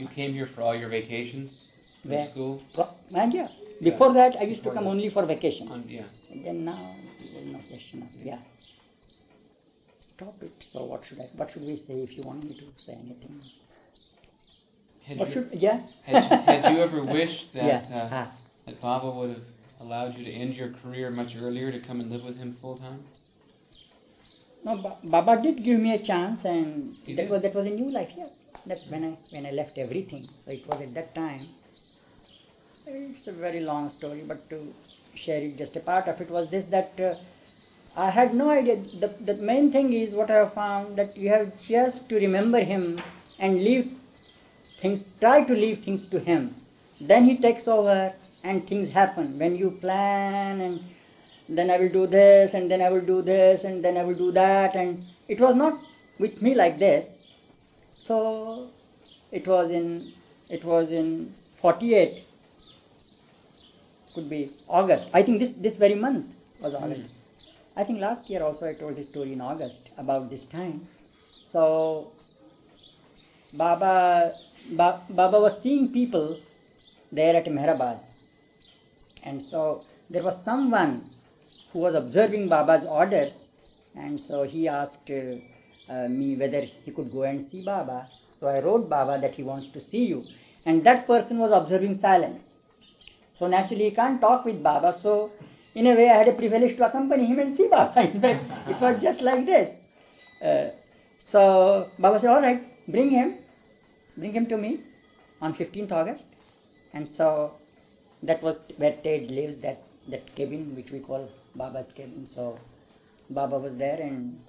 You came here for all your vacations from Where? school? And yeah. Before that, I used to Before come that. only for vacations. Yeah. And then now, there's no question of, yeah. Stop it. So what should we say if you want me to say anything? Had you ever wished that Yeah. that Baba would have allowed you to end your career much earlier to come and live with him full time? No, Baba did give me a chance, and He that did? was a new life. Yeah, that's when I left everything. So it was at that time. It's a very long story, but to share it, just a part of it was this, that I had no idea. The main thing is what I have found, that you have just to remember him and leave things. Try to leave things to him. Then he takes over and things happen. When you plan and then I will do this, and then I will do this, and then I will do that, and it was not with me like this. So it was in 48, could be August. I think this very month was August. I think last year also I told this story in August about this time. So Baba was seeing people there at Mehrabad, and so there was someone who was observing Baba's orders, and so he asked me whether he could go and see Baba. So I wrote Baba that he wants to see you, and that person was observing silence. So naturally he can't talk with Baba, so in a way I had a privilege to accompany him and see Baba. In fact, it was just like this. So Baba said, all right, bring him to me on 15th August. And so that was where Ted lives, that cabin which we call Baba's cabin. So Baba was there, and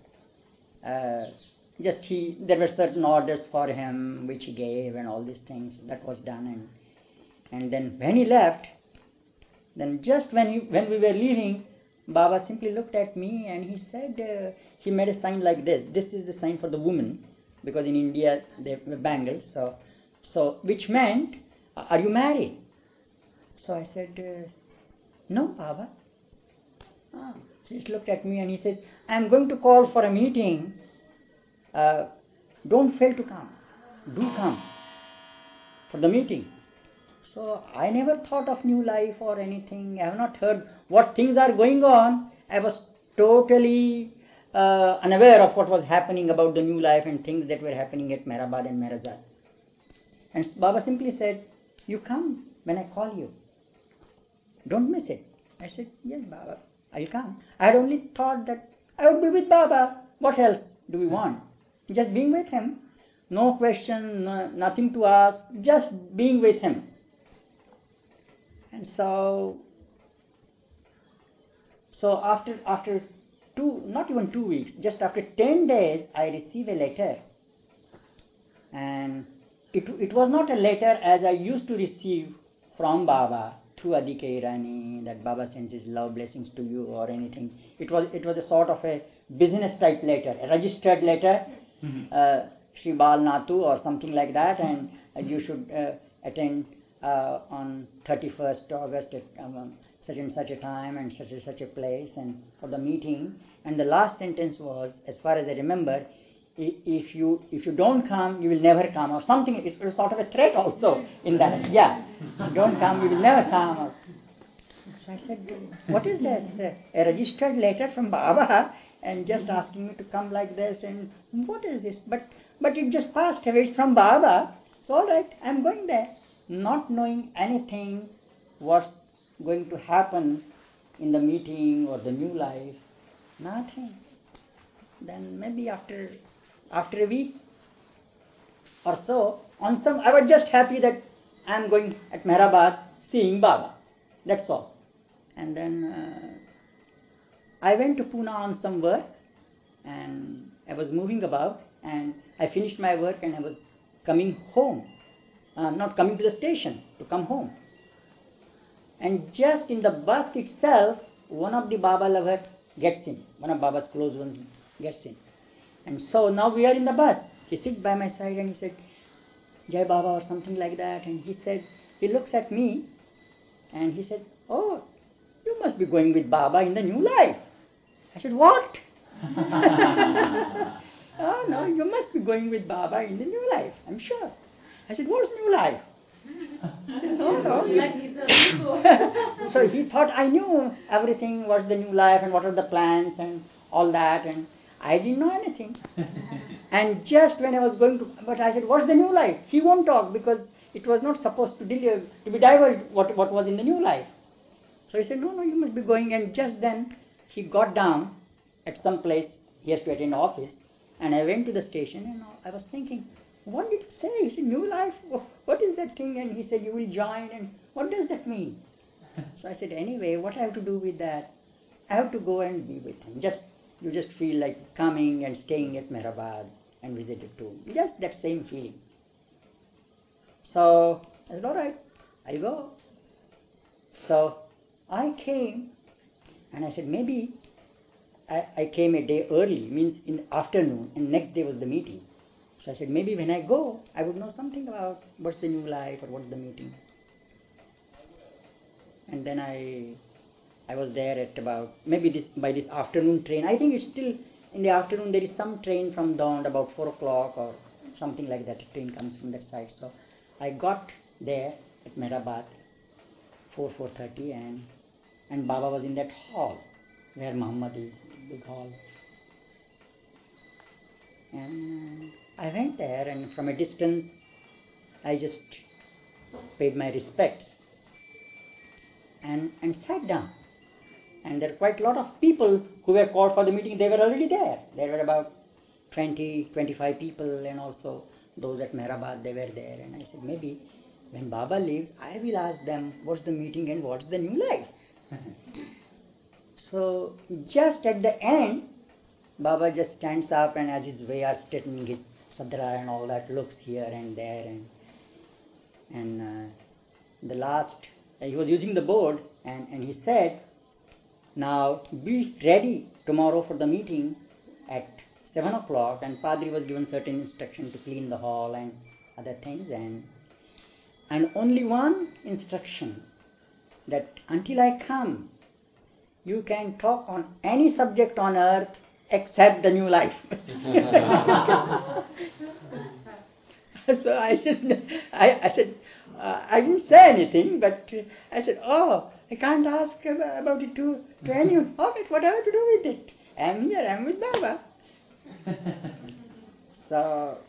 there were certain orders for him which he gave and all these things. That was done, and then when he left, then just when we were leaving, Baba simply looked at me and he said, he made a sign like this. This is the sign for the woman, because in India they were bangles. So which meant, are you married? So I said, no, Baba. So he looked at me and he says, I am going to call for a meeting. Don't fail to come. Do come for the meeting. So I never thought of new life or anything. I have not heard what things are going on. I was totally unaware of what was happening about the new life and things that were happening at Mehrabad and Mehrazad. And Baba simply said, you come when I call you. Don't miss it. I said, yes, Baba, I'll come. I had only thought that I would be with Baba. What else do we want? Just being with him. No question, nothing to ask, just being with him. And so after not even 2 weeks, just after 10 days, I received a letter. And it was not a letter as I used to receive from Baba through Adhika Irani, that Baba sends his love blessings to you or anything. It was a sort of a business type letter, a registered letter, Shri Bal Natu or something like that, and you should attend on 31st August at such and such a time and such a place, and for the meeting. And the last sentence was, as far as I remember, if you don't come, you will never come, or something. It was sort of a threat also in that. Yeah, if you don't come, you will never come. So I said, what is this? A registered letter from Baba, and just asking me to come like this, and what is this? But it just passed away. It's from Baba. So all right, I'm going there, not knowing anything, what's going to happen in the meeting or the new life, nothing. Then maybe after a week or so, I was just happy that I'm going at Mehrabad seeing Baba. That's all. And then I went to Pune on some work, and I was moving about, and I finished my work and I was coming home. Not coming to the station, to come home. And just in the bus itself, one of the Baba lovers gets in. One of Baba's close ones gets in. And so now we are in the bus. He sits by my side and he said, Jai Baba or something like that. And he looks at me and he said, oh, you must be going with Baba in the new life. I said, what? Oh no, you must be going with Baba in the new life, I'm sure. I said, what's new life? I said, no, no. Like he's a people. So he thought I knew everything, what's the new life and what are the plans and all that, and I didn't know anything. And just when I was going to, but I said, what's the new life? He won't talk because it was not supposed to be divulged what was in the new life. So he said, no, no, you must be going. And just then he got down at some place, he has to attend office, and I went to the station and I was thinking, what did he say? He said, new life, what is that thing? And he said, you will join, and what does that mean? So I said, anyway, what I have to do with that? I have to go and be with him. You just feel like coming and staying at Mehrabad and visit it too. Just that same feeling. So I said, all right, I'll go. So I came and I said, maybe I came a day early, means in the afternoon, and next day was the meeting. So I said, maybe when I go, I would know something about what's the new life or what's the meeting. And then I was there at about, maybe by this afternoon train. I think it's still in the afternoon. There is some train from Dawn about 4 o'clock or something like that. A train comes from that side. So I got there at Mehrabad 4:30, and Baba was in that hall where Muhammad is, big hall. And I went there, and from a distance I just paid my respects and sat down. And there were quite a lot of people who were called for the meeting. They were already there. There were about 25 people, and also those at Mehrabad, they were there. And I said, maybe when Baba leaves, I will ask them what's the meeting and what's the new life. So just at the end, Baba just stands up, and as his way are straightening his sadra and all that, looks here and there, and the last, he was using the board, and he said, now be ready tomorrow for the meeting at 7 o'clock. And Padri was given certain instruction to clean the hall and other things, and only one instruction, that until I come, you can talk on any subject on earth except the new life. So I said, I didn't say anything, but I said, oh, I can't ask about it to anyone. All right, what do I have to do with it? I'm here, I'm with Baba. So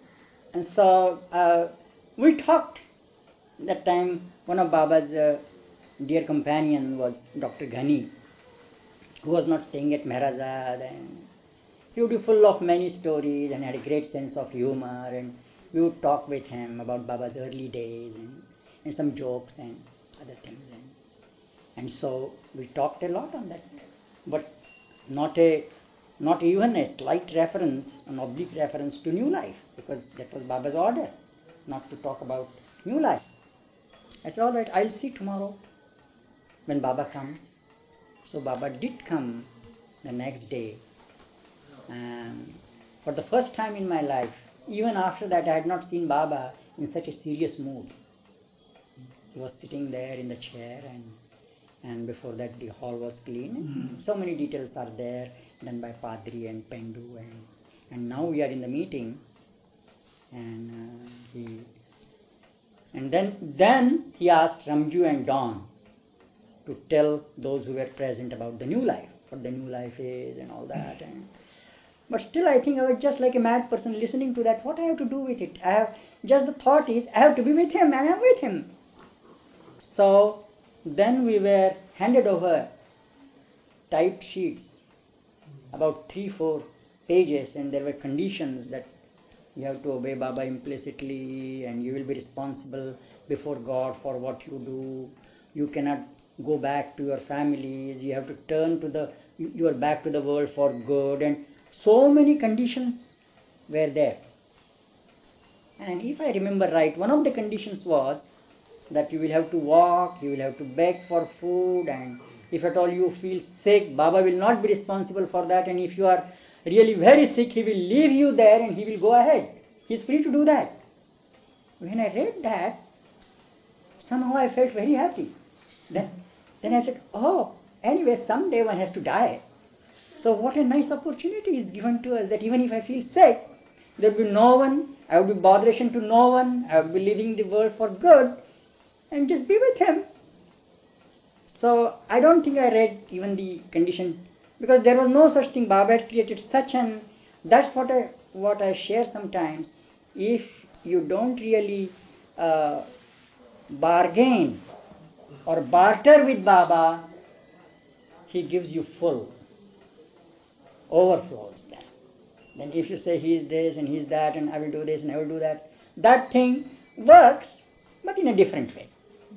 we talked. That time, one of Baba's dear companion was Dr. Ghani, who was not staying at Meherazad, and he would be full of many stories and had a great sense of humor, and we would talk with him about Baba's early days and some jokes and other things. And so we talked a lot on that, but not even a slight reference, an oblique reference to new life, because that was Baba's order, not to talk about new life. I said, all right, I'll see tomorrow when Baba comes. So Baba did come the next day. And for the first time in my life, even after that, I had not seen Baba in such a serious mood. He was sitting there in the chair, and before that the hall was clean. So many details are there, done by Padri and Pendu, and now we are in the meeting, and then he asked Ramju and Dawn to tell those who were present about the new life, what the new life is and all that. But still, I think I was just like a mad person listening to that. What I have to do with it? The thought is, I have to be with him, and I'm with him. So then we were handed over typed sheets, about 3-4 pages, and there were conditions that you have to obey Baba implicitly, and you will be responsible before God for what you do. You cannot go back to your families. You have to turn your back to the world for good, and so many conditions were there. And if I remember right, one of the conditions was that you will have to walk, you will have to beg for food, and if at all you feel sick, Baba will not be responsible for that, and if you are really very sick, he will leave you there and he will go ahead. He is free to do that. When I read that, somehow I felt very happy. Then I said, oh, anyway, someday one has to die. So what a nice opportunity is given to us, that even if I feel sick, There would be no one. I would be botheration to no one. I would be leaving the world for good and just be with him. So I don't think I read even the condition, because there was no such thing. Baba had created such an. That's what I share sometimes. If you don't really bargain or barter with Baba, he gives you full, overflows. Then if you say he is this and he is that and I will do this and I will do that, that thing works, but in a different way.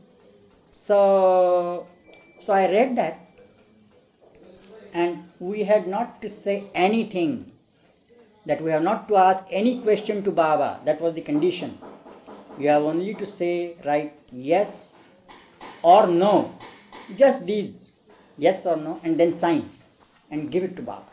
So I read that, and we had not to say anything, that we have not to ask any question to Baba. That was the condition. You have only to say right yes or no, just these, yes or no, and then sign and give it to Baba.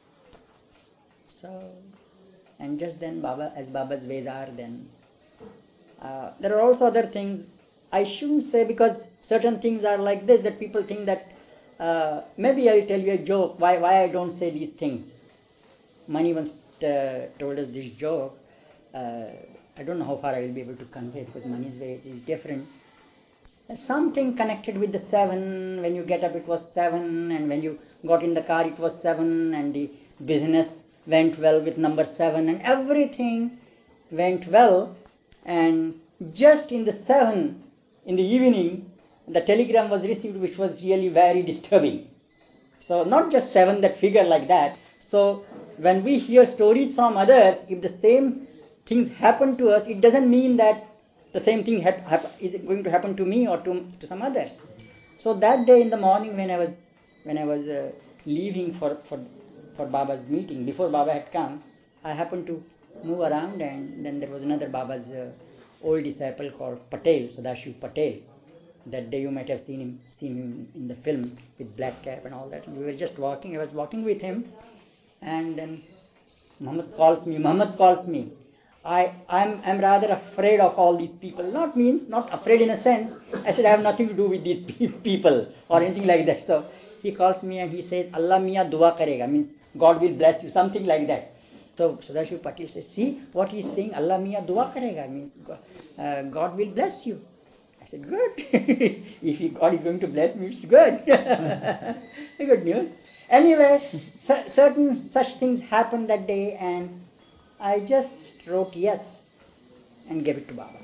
So, and just then Baba, as Baba's ways are, then there are also other things I shouldn't say, because certain things are like this, that people think that maybe I'll tell you a joke why I don't say these things. Mani once told us this joke. I don't know how far I will be able to convey, because Mani's way is different. Something connected with the 7. When you get up it was 7, and when you got in the car it was 7, and the business went well with number 7, and everything went well. And just in the 7 in the evening, the telegram was received, which was really very disturbing. So not just 7, that figure like that. So when we hear stories from others, if the same things happen to us, it doesn't mean that the same thing is going to happen to me or to some others. So that day in the morning, when I was leaving for Baba's meeting, before Baba had come, I happened to move around, and then there was another Baba's old disciple called Patel, Sadashiv Patel. That day you might have seen him in the film with black cap and all that. And we were just walking. I was walking with him, and then Muhammad calls me. I'm rather afraid of all these people. Not afraid in a sense. I said I have nothing to do with these people or anything like that. So he calls me and he says, Allah Mia dua karega, means God will bless you, something like that. So Sadashiv Patil says, see what he's saying, Allah Mia dua karega, means God will bless you. I said, good. If God is going to bless me, it's good. Good news. Anyway, certain such things happened that day, and I just wrote yes and gave it to Baba.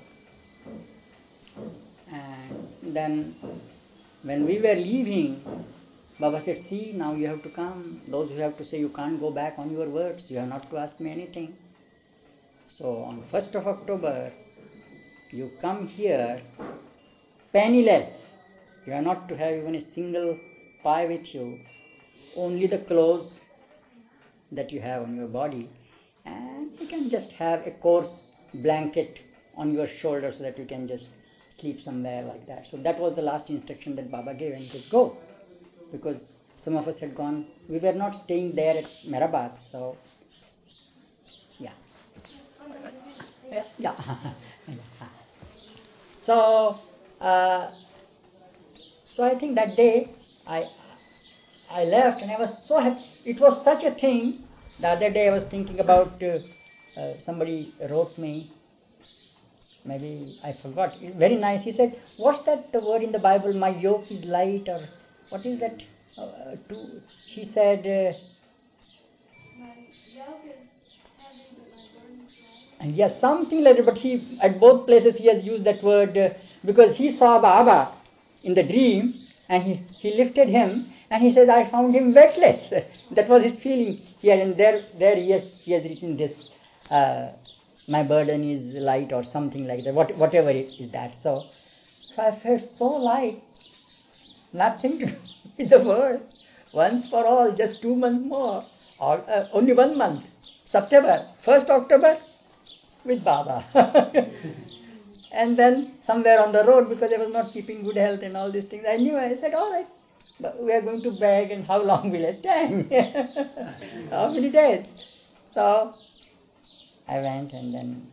And then when we were leaving, Baba said, see, now you have to come. Those who have to say you can't go back on your words, you have not to ask me anything. So on 1st of October, you come here penniless. You are not to have even a single pie with you, only the clothes that you have on your body, and you can just have a coarse blanket on your shoulder so that you can just sleep somewhere like that. So that was the last instruction that Baba gave, and he said, go. Because some of us had gone, we were not staying there at Mehrabad, so yeah. So I think that day I left, and I was so happy. It was such a thing. The other day I was thinking about, somebody wrote me, maybe I forgot, very nice. He said, what's that the word in the Bible, my yoke is light, or what is that? He said, My yoke is heavy, but my burden is light. and yes, something like that, but he, at both places he has used that word, because he saw Baba in the dream, and he lifted him, and he says, I found him weightless. That was his feeling here, and there he has written this, my burden is light, or something like that, whatever it is that. So I felt so light, nothing to do with the world, once for all, just 2 months more, or only 1 month, September, 1st October, with Baba. And then somewhere on the road, because I was not keeping good health and all these things, I said, all right, but we are going to beg, and how long will I stand? How many days? So I went, and then,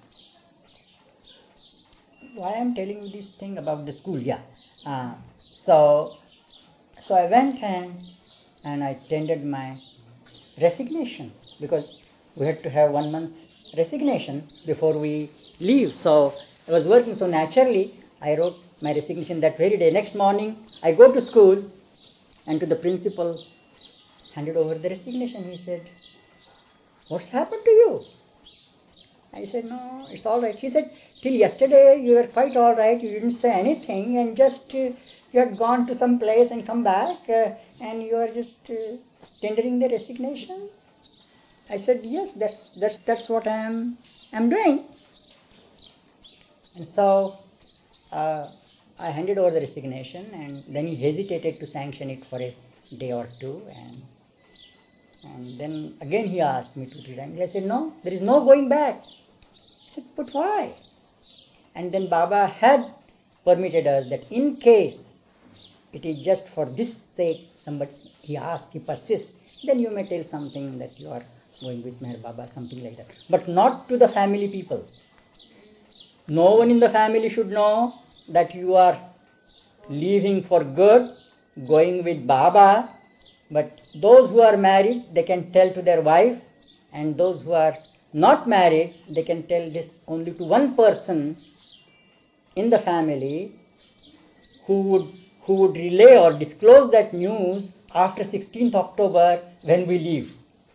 why I'm telling you this thing about the school, so I went and I tendered my resignation, because we had to have 1 month's resignation before we leave. So I was working, so naturally I wrote my resignation that very day. Next morning I go to school and to the principal handed over the resignation. He said, "What's happened to you?" I said, "No, it's all right." He said, "Till yesterday you were quite all right. You didn't say anything, and just you had gone to some place and come back, and you are just tendering the resignation." I said, "Yes, that's what I'm doing." And so I handed over the resignation, and then he hesitated to sanction it for a day or two, and then again he asked me 2-3 times. I said, "No, there is no going back." He said, "But why?" And then Baba had permitted us that in case it is just for this sake, somebody he asks, he persists, then you may tell something that you are going with Meher Baba, something like that. But not to the family people. No one in the family should know that you are leaving for good, going with Baba. But those who are married, they can tell to their wife, and those who are not married, they can tell this only to one person in the family who would relay or disclose that news after 16th October when we leave.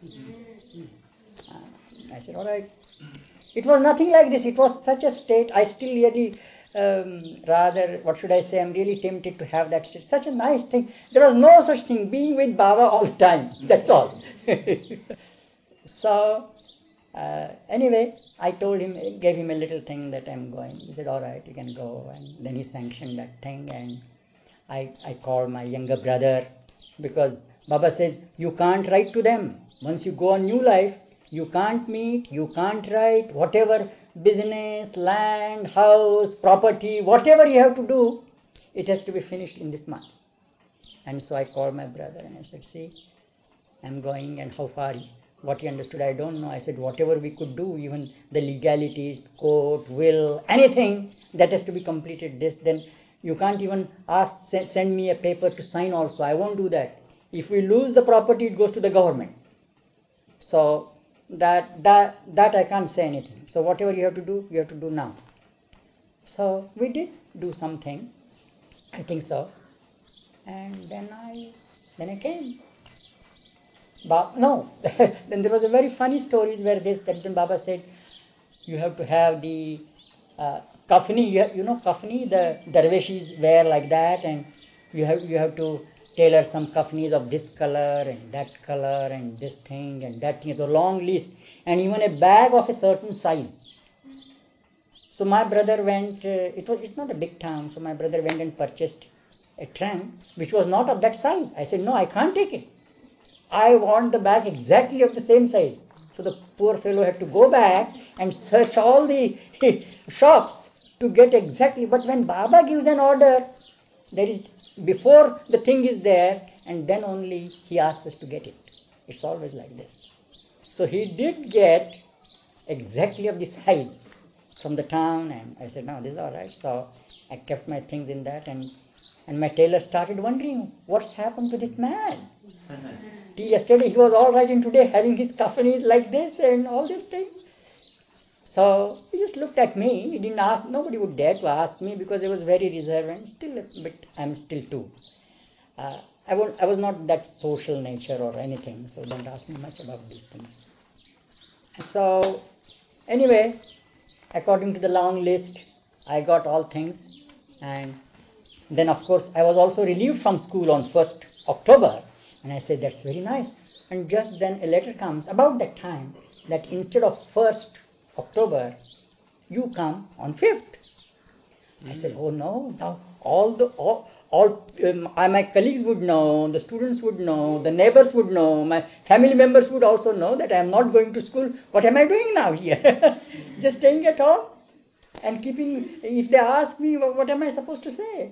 I said, all right. It was nothing like this. It was such a state. I still really, what should I say, I'm really tempted to have that state. Such a nice thing. There was no such thing, being with Baba all the time. That's all. So, anyway, I told him, gave him a little thing that I'm going. He said, all right, you can go. And then he sanctioned that thing. And I called my younger brother, because Baba says, you can't write to them. Once you go on new life, you can't meet, you can't write, whatever business, land, house, property, whatever you have to do, it has to be finished in this month. And so I called my brother and I said, see, I'm going, and how far, what he understood, I don't know. I said, whatever we could do, even the legalities, court, will, anything that has to be completed this, then you can't even ask, send me a paper to sign also. I won't do that. If we lose the property, it goes to the government. So that I can't say anything. So whatever you have to do, you have to do now. So we did do something, I think so. And then I came. No, then there was a very funny story where that then Baba said, you have to have the kafni, you know kafni, the darveshis wear like that, and you have to tailor some kafnis of this color and that color and this thing and that thing. It's a long list, and even a bag of a certain size. So my brother went, it's not a big town, so my brother went and purchased a trunk which was not of that size. I said, no, I can't take it. I want the bag exactly of the same size. So the poor fellow had to go back and search all the shops to get exactly. But when Baba gives an order, there is, before the thing is there, and then only he asks us to get it. It's always like this. So he did get exactly of the size from the town, and I said, no, this is all right. So I kept my things in that, and my tailor started wondering, what's happened to this man? Till yesterday he was all right, and today having his kafani like this and all this thing. So he just looked at me. He didn't ask. Nobody would dare to ask me because I was very reserved, and still a bit. I'm still too. I was not that social nature or anything, so don't ask me much about these things. So anyway, according to the long list, I got all things, and then of course I was also relieved from school on 1st October, and I said, that's very nice. And just then a letter comes about that time that instead of 1st October, you come on 5th. I said, oh no, now my colleagues would know, the students would know, the neighbors would know, my family members would also know that I am not going to school. What am I doing now here? Just staying at home and keeping, if they ask me, what am I supposed to say?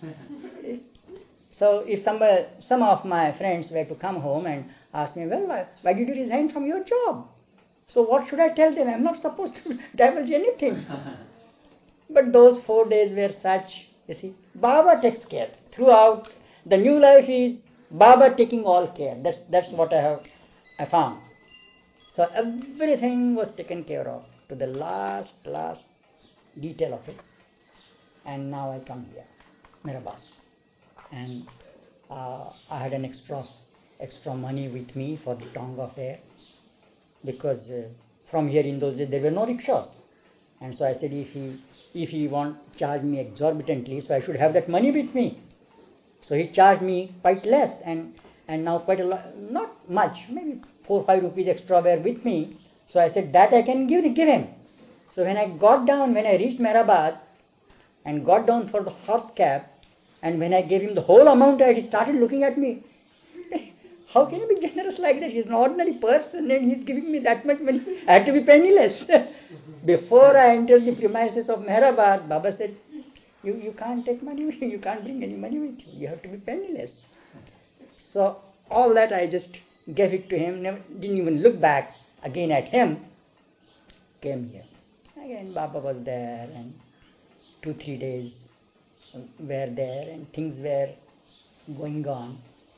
So if some of my friends were to come home and ask me, well, why did you resign from your job? So what should I tell them? I'm not supposed to divulge anything. But those 4 days were such, you see, Baba takes care. Throughout, the new life is Baba taking all care. That's what I found. So everything was taken care of to the last detail of it. And now I come here, Mehrabad, and I had an extra money with me for the Tonga fare, because from here in those days there were no rickshaws, and so I said if he won't charge me exorbitantly, so I should have that money with me. So he charged me quite less, and now quite a lot, not much, maybe 4 or 5 rupees extra were with me. So I said that I can give him. So when I reached Mehrabad and got down for the horse cab, and when I gave him the whole amount, he started looking at me. How can you be generous like that? He's an ordinary person and he's giving me that much money. I had to be penniless. Before I entered the premises of Mehrabad, Baba said, you can't take money with you, you can't bring any money with you, you have to be penniless. So all that I just gave it to him, didn't even look back again at him, came here. Again Baba was there, and 2-3 days were there, and things were going on.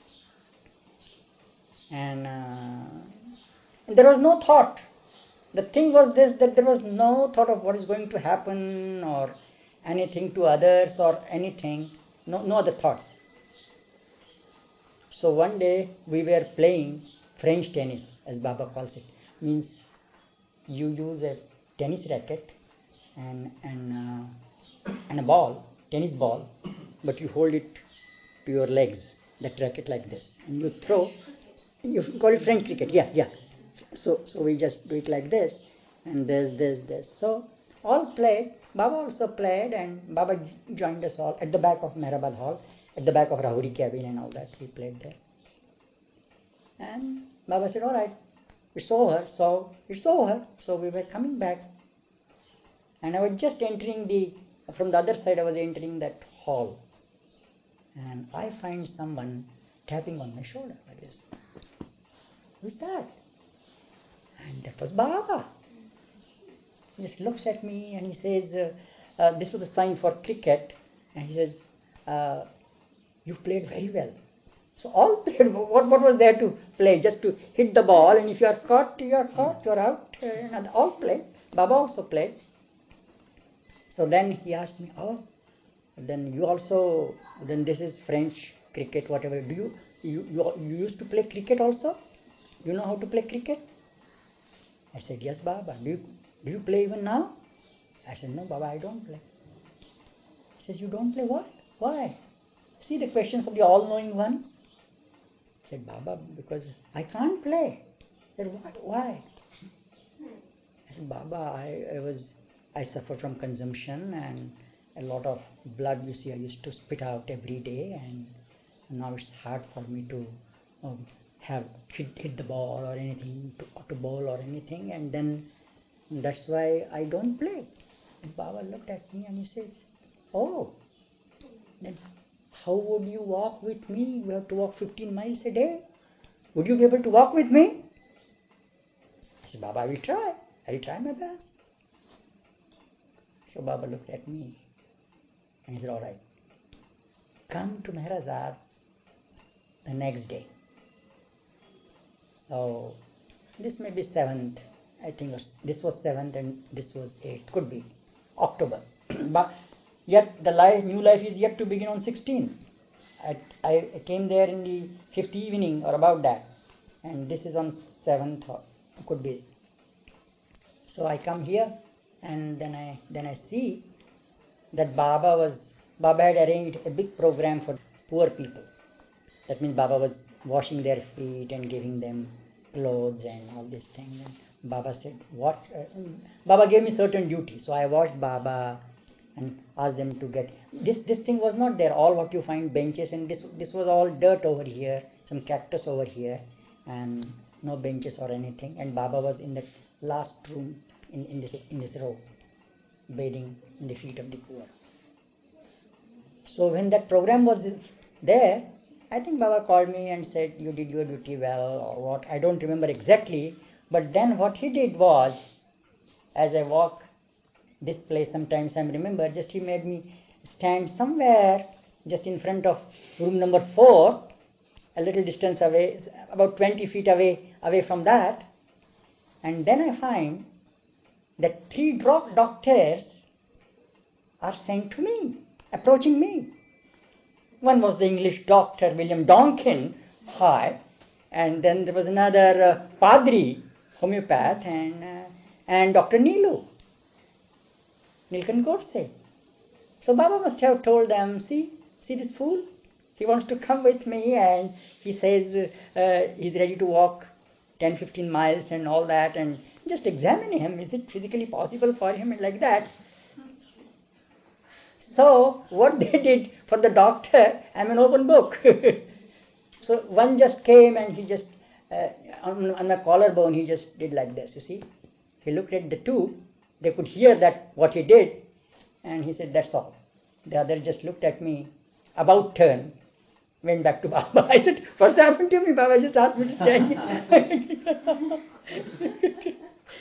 And there was no thought. The thing was this, that there was no thought of what is going to happen or anything to others or anything, no other thoughts. So one day we were playing French tennis, as Baba calls it. Means you use a tennis racket and a ball, tennis ball, but you hold it to your legs, that racket like this, and you throw. You call it French cricket, yeah. So we just do it like this, and this. So all played. Baba also played, and Baba joined us all at the back of Mehrabad Hall, at the back of Rahuri cabin and all that. We played there. And Baba said, all right, it's over. So it's over. So we were coming back, and I was just entering from the other side, I was entering that hall, and I find someone tapping on my shoulder like this. Who's that? And that was Baba. He just looks at me and he says, this was a sign for cricket, and he says, you played very well. So all played. What was there to play? Just to hit the ball, and if you are caught, you're out. And all played. Baba also played. So then he asked me, then you also, then this is French cricket, whatever. Do you used to play cricket also? You know how to play cricket? I said, yes, Baba. Do you play even now? I said, no, Baba, I don't play. He says, you don't play what? Why? See the questions of the all-knowing ones? I said, Baba, because I can't play. I said, what? Why? I said, Baba, I suffer from consumption and a lot of blood, you see, I used to spit out every day, and now it's hard for me to have hit the ball or anything, to bowl or anything, and then that's why I don't play. And Baba looked at me and he says, then how would you walk with me? You have to walk 15 miles a day. Would you be able to walk with me? I said, Baba, I will try my best. So Baba looked at me and he said, all right, come to Mehrabad the next day. So this may be 7th, I think this was 7th and this was 8th, could be October. But yet the new life is yet to begin on 16th. I came there in the 5th evening or about that, and this is on 7th, or could be. So I come here, and then I see that Baba had arranged a big program for poor people. That means Baba was washing their feet and giving them clothes and all these things. And Baba said, Baba gave me certain duty. So I washed Baba and asked them to get this thing was not there. All what you find benches, and this was all dirt over here, some cactus over here, and no benches or anything. And Baba was in the last room in this row, bathing in the feet of the poor. So when that program was there, I think Baba called me and said, you did your duty well, or what, I don't remember exactly. But then what he did was, as I walk this place, sometimes I remember, just he made me stand somewhere just in front of room number 4, a little distance away, about 20 feet away from that. And then I find that three doctors are sent to me, approaching me. One was the English doctor, William Donkin, hi, and then there was another Padri, homeopath, and Dr. Neelkanth Godse. So Baba must have told them, see this fool? He wants to come with me, and he says he's ready to walk 10-15 miles and all that, and just examine him. Is it physically possible for him? And like that. So what they did for the doctor, I'm an open book. So one just came and he just, on the collarbone, he just did like this, you see. He looked at the two, they could hear that what he did, and he said, that's all. The other just looked at me, about turn, went back to Baba. I said, what's happened to me? Baba just asked me to stand here.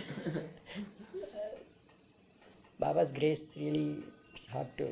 Baba's grace really is hard to.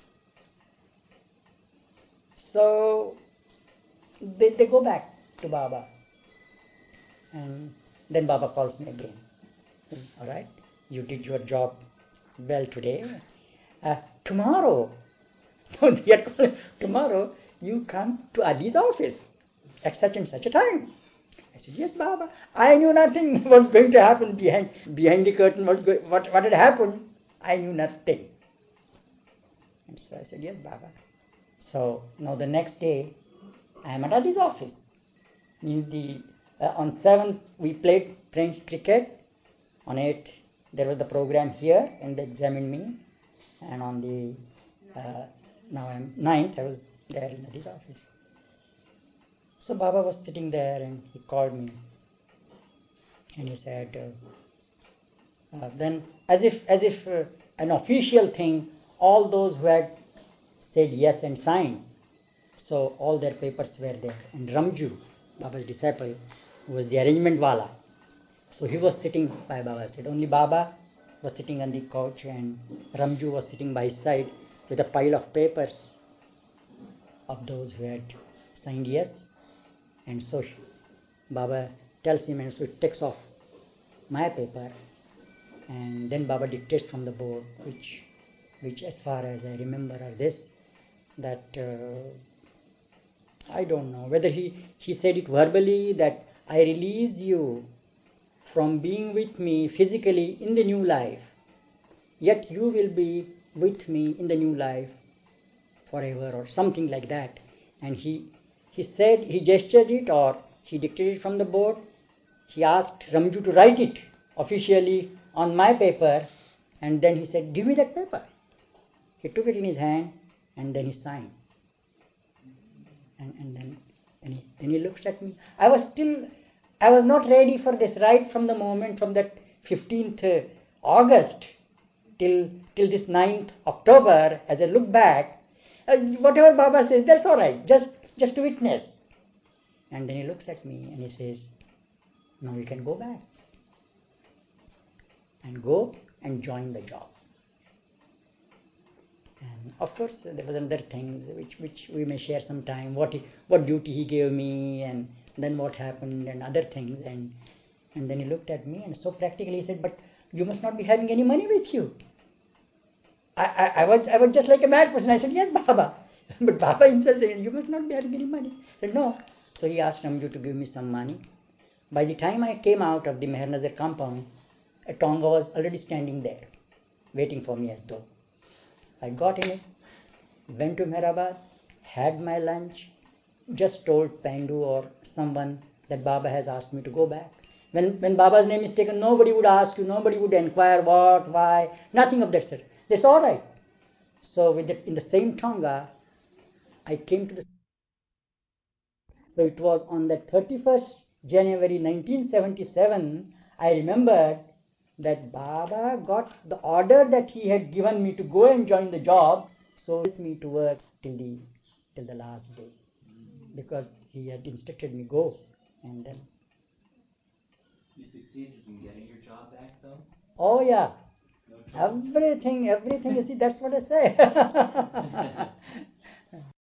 So they go back to Baba, and then Baba calls me again. All right, you did your job well today. Tomorrow, tomorrow you come to Adi's office at such and such a time. I said, yes, Baba. I knew nothing was going to happen behind the curtain. What had happened? I knew nothing. And so I said, yes, Baba. So now the next day, I am at Adi's office. On 7th, we played French cricket. On 8th, there was the program here, and they examined me. And on the now I'm 9th, I was there in Adi's office. So Baba was sitting there, and he called me, and he said, then as if an official thing, all those who had said yes and signed, so all their papers were there. And Ramju, Baba's disciple, who was the arrangement wala, so he was sitting by Baba's side. Only Baba was sitting on the couch, and Ramju was sitting by his side with a pile of papers of those who had signed yes. And so Baba tells him, and so he takes off my paper, and then Baba dictates from the board, which as far as I remember are this, that I don't know whether he said it verbally, that I release you from being with me physically in the new life, yet you will be with me in the new life forever, or something like that. And he said, he gestured it, or he dictated it from the board. He asked Ramju to write it officially on my paper, and then he said, give me that paper. He took it in his hand, and then he signed. And then he looked at me. I was not ready for this, right from the moment, from that 15th August till this 9th October. As I look back, whatever Baba says, that's all right, just to witness. And then he looks at me and he says, now you can go back and go and join the job. And of course there was other things which we may share sometime, what duty he gave me, and then what happened, and other things. And then he looked at me, and so practically he said, but you must not be having any money with you. I was just like a mad person. I said, yes, Baba. But Baba himself said, you must not be having any money. I said, no. So he asked Ramju to give me some money. By the time I came out of the Meher Nazar compound, a Tonga was already standing there, waiting for me as though. I got in it, went to Meherabad, had my lunch, just told Pandu or someone that Baba has asked me to go back. When Baba's name is taken, nobody would ask you, nobody would inquire what, why, nothing of that sort. That's all right. So in the same Tonga, I came to the. So it was on the 31st January 1977, I remembered that Baba got the order that he had given me to go and join the job, so with me to work till the last day, because he had instructed me go. And then you succeeded in getting your job back, though? Oh yeah, No trouble? everything. You see, that's what I say.